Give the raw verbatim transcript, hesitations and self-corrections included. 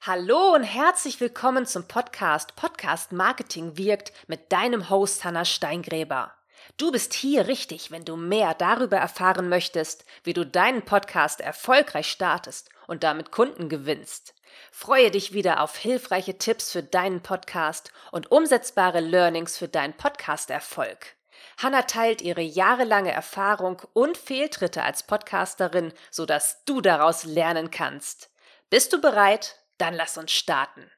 Hallo und herzlich willkommen zum Podcast Podcast Marketing wirkt mit deinem Host Hanna Steingräber. Du bist hier richtig, wenn du mehr darüber erfahren möchtest, wie du deinen Podcast erfolgreich startest und damit Kunden gewinnst. Freue dich wieder auf hilfreiche Tipps für deinen Podcast und umsetzbare Learnings für deinen Podcast-Erfolg. Hanna teilt ihre jahrelange Erfahrung und Fehltritte als Podcasterin, sodass du daraus lernen kannst. Bist du bereit? Dann lass uns starten.